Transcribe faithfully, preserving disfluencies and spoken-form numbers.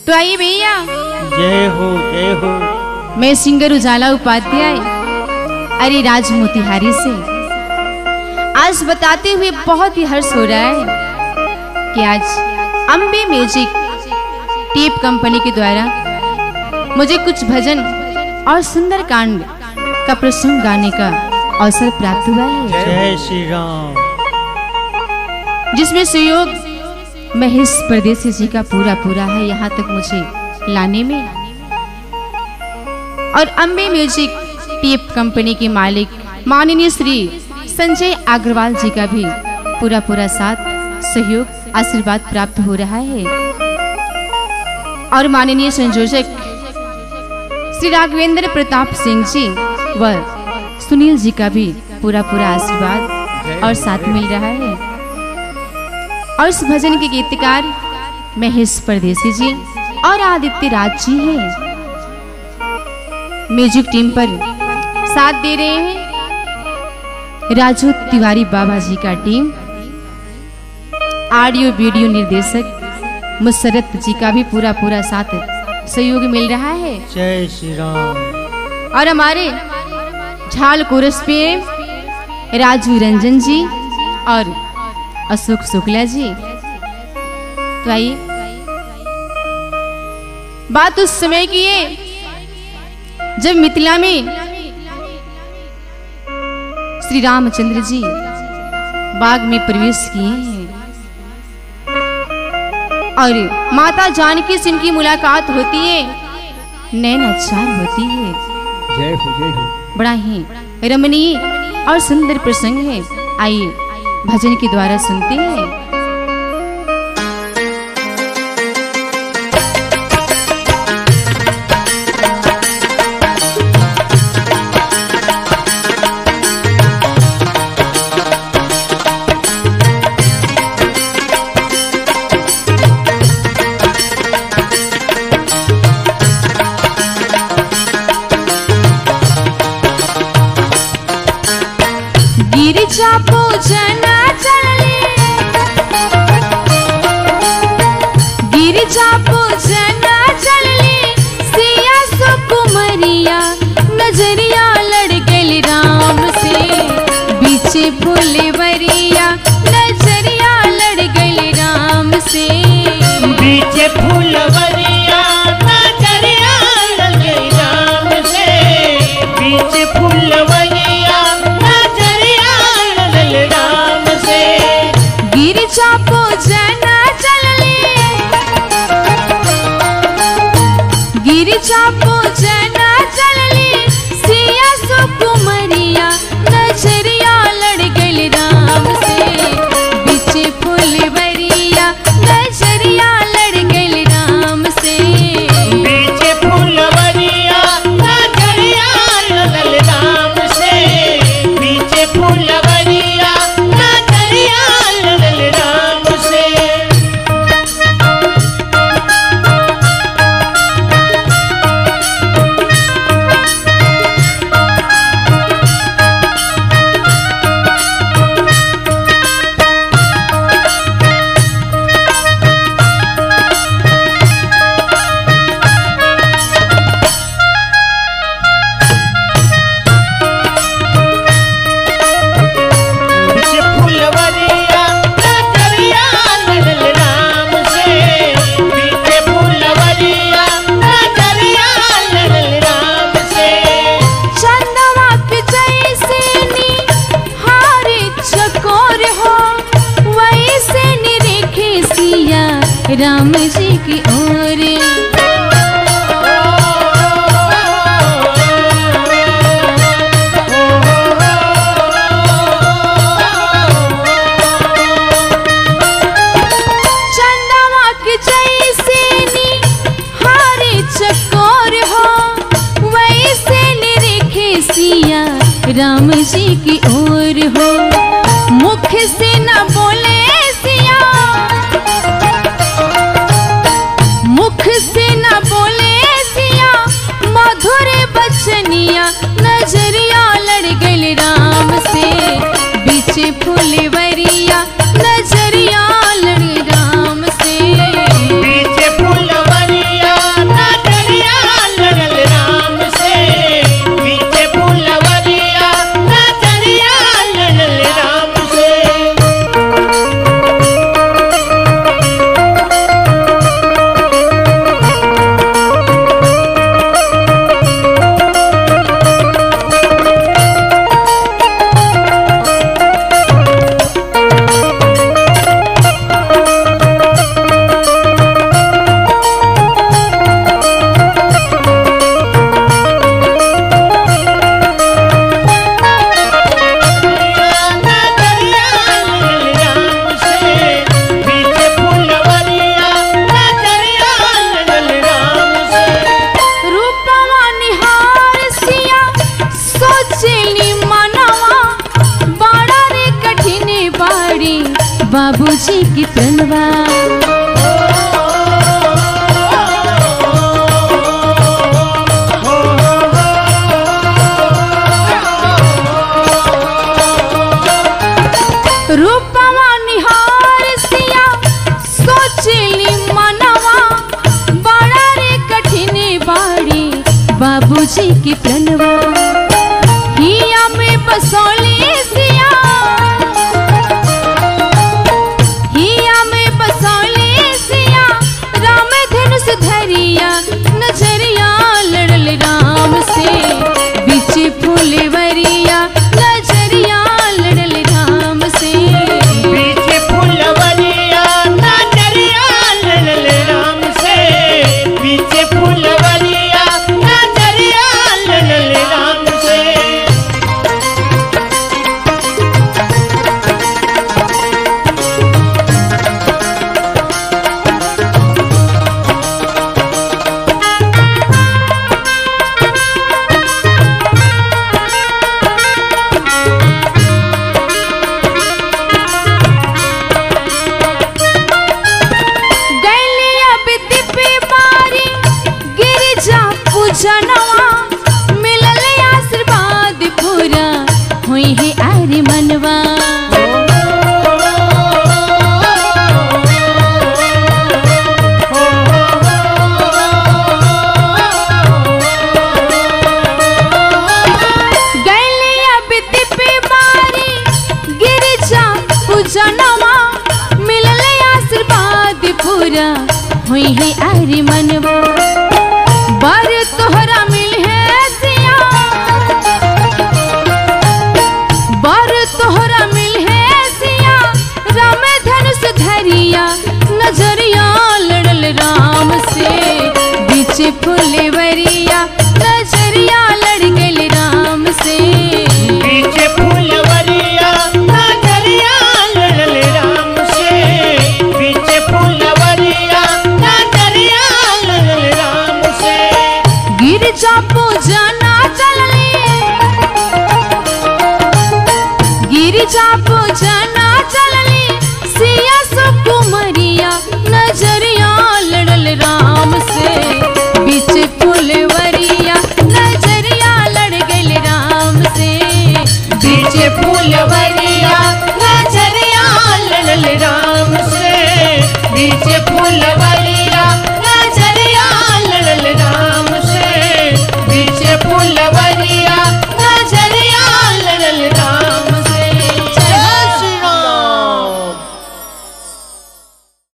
तो आइए भैया, जय हो जय हो। मैं सिंगर उजाला उपाध्याय अरे राज मोतिहारी से आज बताते हुए बहुत ही हर्ष हो रहा है कि आज अम्बे म्यूजिक टेप कंपनी के द्वारा मुझे कुछ भजन और सुंदर कांड का प्रसंग गाने का अवसर प्राप्त हुआ है। जय श्री राम। जिसमें सहयोग महेश परदेसी जी का पूरा पूरा है यहाँ तक मुझे लाने में, और अम्बे म्यूजिक टेप कंपनी के मालिक माननीय श्री संजय अग्रवाल जी का भी पूरा पूरा साथ सहयोग आशीर्वाद प्राप्त हो रहा है, और माननीय संयोजक श्री राघवेंद्र प्रताप सिंह जी व सुनील जी का भी पूरा पूरा आशीर्वाद और साथ मिल रहा है। और इस भजन के गीतकार महेश परदेसी जी और आदित्य राज जी हैं। म्यूजिक टीम पर साथ दे रहे हैं राजू तिवारी बाबा जी का टीम, ऑडियो वीडियो निर्देशक मुसरत जी का भी पूरा पूरा साथ सहयोग मिल रहा है। जय श्री राम। और हमारे झाल कोरस पे राजू रंजन जी और अशोक शुक्ला जी। तो आइए, बात उस समय की है जब मिथिला में श्री रामचंद्र जी बाग में प्रवेश किए हैं और माता जानकी से इनकी मुलाकात होती है, नैनाचार होती है। जय हो जय हो। बड़ा ही रमणीय और सुंदर प्रसंग है। आइए भजन के द्वारा सुनते हैं। गिरिजा पूजना चलले, गिरिजा पूजना चलले, सिया सुकुमरिया नजरिया लड़ गल राम से, बीचे फूलवरिया नजरिया लड़ गल राम से, बीचे फूलवरिया नजरिया लड़ गई राम से, बीचे फूलवरिया राम से। गिरिजा पूजना चलले, गिरिजा पूजना चलले, सिया सुकुमरिया नजरिया लड़ गल राम से, बीचे फूलवरिया नजरिया लड़ गल राम से, बीचे फूलवरिया नजरिया लड़ राम से, बीचे फूलवरिया राम जी की ओर, चंदवा के जैसे निहारे चकोर हो, वैसे निरेखे सिया राम जी की ओर हो, मुख से न बोले सिया, मुख से न बोले सिया, मधुर बचनिया नजरिया लड़ गल राम से, बीचे फूलवरिया नजरिया लड़ राम से, बीचे फूलवरिया सखी प्रणवा हिया में बसौली सिया हिया में बसौली सिया राम धनुष धरिया नजरिया लड़ल राम से बीच फूलवरिया नजरिया लड़ल राम से बीच फूलवरिया नजरिया लड़ल राम से बीच फूलवरिया नजरिया लड़ल राम से जनवा मिलल आशीर्वाद पूरा हुई है आरे मनवा गैलिया बिति पे मारी गिरजा पूजनवा मिलल आशीर्वाद पूरा हुई है आरे मनवा बर तोहरा मिल है सिया बर तोहरा मिल है सिया राम धनुष धरिया नजरिया लड़ल राम से बीच फूलवरिया नजरिया लड़ गल राम से बीच फूलवरिया नजरिया लड़ल राम से बीच फूलवरिया नजरिया लड़ल राम से गिरजा पूजना चलली गिरजा पूजना चलली सिया सुकुमरिया नजरिया लड़ल राम से बीच फूलवरिया नजरिया लड़ गल राम से बीच फूलवरिया नजरिया लड़ल राम से बीच